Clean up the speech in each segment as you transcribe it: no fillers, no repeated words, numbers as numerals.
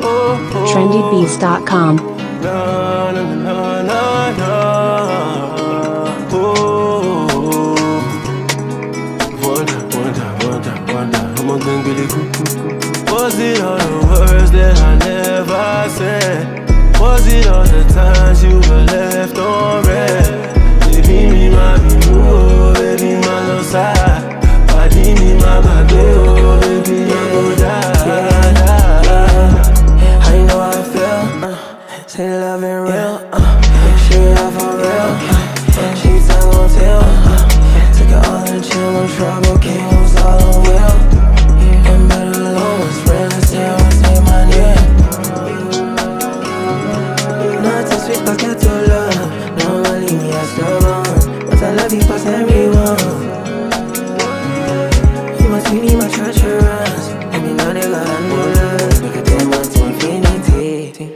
trendybeats.com. Na, na, na, na, na. Wonder, I'm a gang with it. Was it all the words that I never said? Was it all the times you were left on red? Baby, me, my baby, baby, my love side. Body, me, my baby, baby, I go die. I know how I feel. Say love ain't real. She out for real. She's not gon' tell. Took it all in the chill, no trouble. Came home, was all on will. And better alone was real. Say my name. Not so sweet, but get to love. Normally me, I still run. But I love you past everyone. You must be my treacherous. And you know they got a new love. Make a damn to infinity.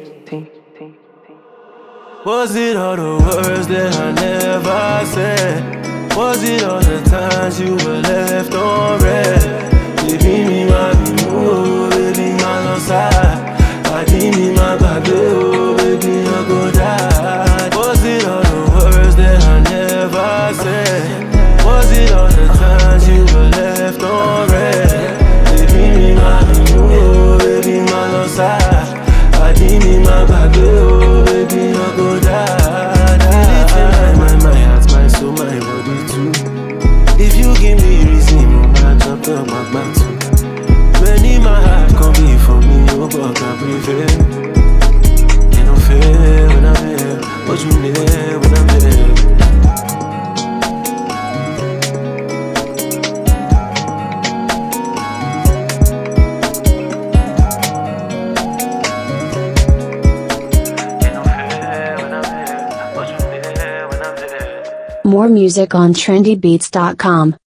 Was it all the words that I never said? Was it all the times you were left on red? Baby, me, my baby, baby, my love side. Body, me, my baby, baby, I go die. Was it all the words that I never said? Was it all the times you were left on red? Baby, me, my baby, baby, my love side. Body, me, my baby, baby, I go die. My heart, my soul, my body too. If you give me reason, I'ma jump on my back too. Many my heart can be for me, oh, but I prevail. Ain't no fair when I'm here, but you there when I'm there. More music on trendybeats.com.